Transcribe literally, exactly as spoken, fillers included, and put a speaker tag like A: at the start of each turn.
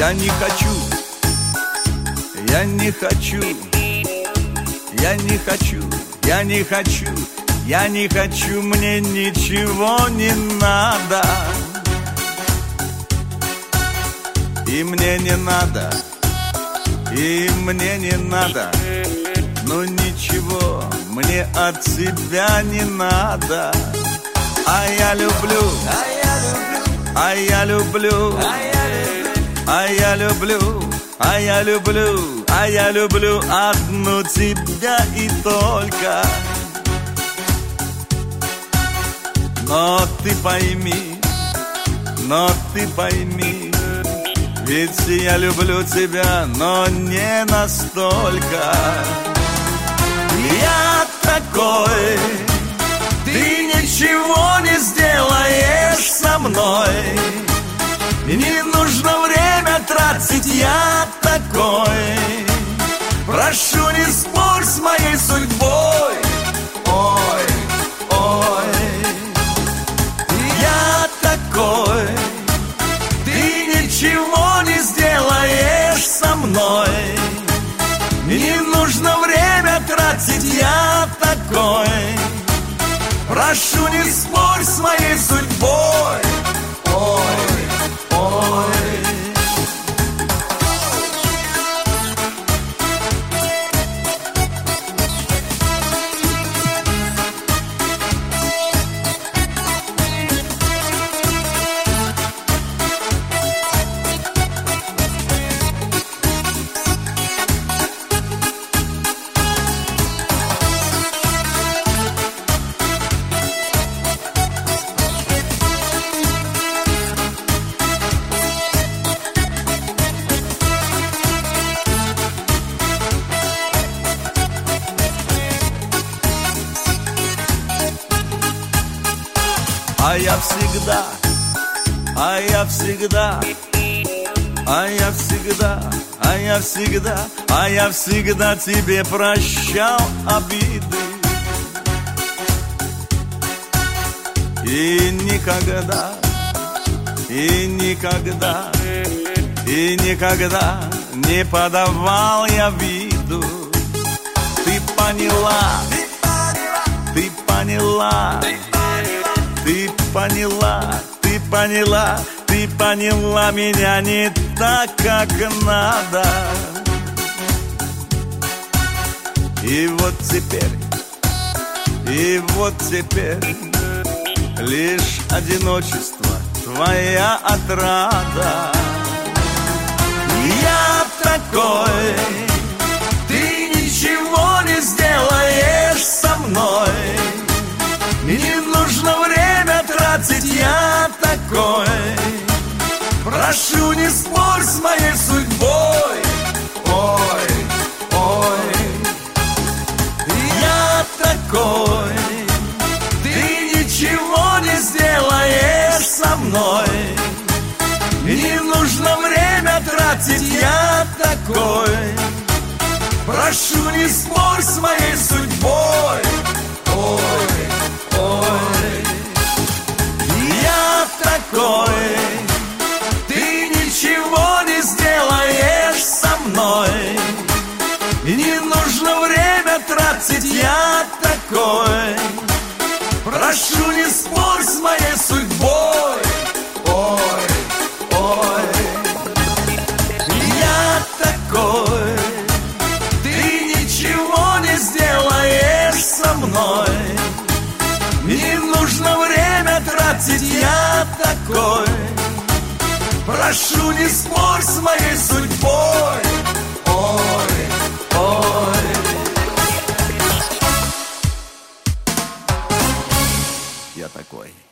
A: Я не хочу, я не хочу, я не хочу, я не хочу, я не хочу, мне ничего не надо. И мне не надо, и мне не надо, ну ничего, мне от тебя не надо. А я люблю, а я люблю, а я люблю, а я люблю, а я люблю одну тебя и только. Но ты пойми, но ты пойми, ведь я люблю тебя, но не настолько. Я такой, ты ничего не сделаешь со мной, не нужно время тратить, я такой. Прошу, не спорь с моей судьбой. Ой, ой, я такой, ты ничего не сделаешь со мной, не нужно время тратить, я такой. Прошу, не спорь с моей судьбой. Ой, ой. А я всегда, а я всегда, а я всегда, а я всегда, а я всегда тебе прощал обиды. И никогда, и никогда, и никогда не подавал я виду. Ты поняла, ты поняла, ты поняла, ты поняла, ты поняла меня не так, как надо. И вот теперь, и вот теперь лишь одиночество твоя отрада. Я такой, ты ничего не сделаешь со мной, не нужно время тратить, я такой. Прошу, не спорь с моей судьбой. Ой, ой, я такой, ты ничего не сделаешь со мной, не нужно время тратить, я такой. Прошу, не спорь с моей судьбой. Ой, ой, я такой, ты ничего не сделаешь со мной, не нужно время тратить, я такой. Прошу, не спорь с моей судьбой. Ой, ой, я такой, ты ничего не сделаешь со мной, не нужно время тратить, я такой. Прошу, не спорь с моей судьбой. Ой, ой. Я такой.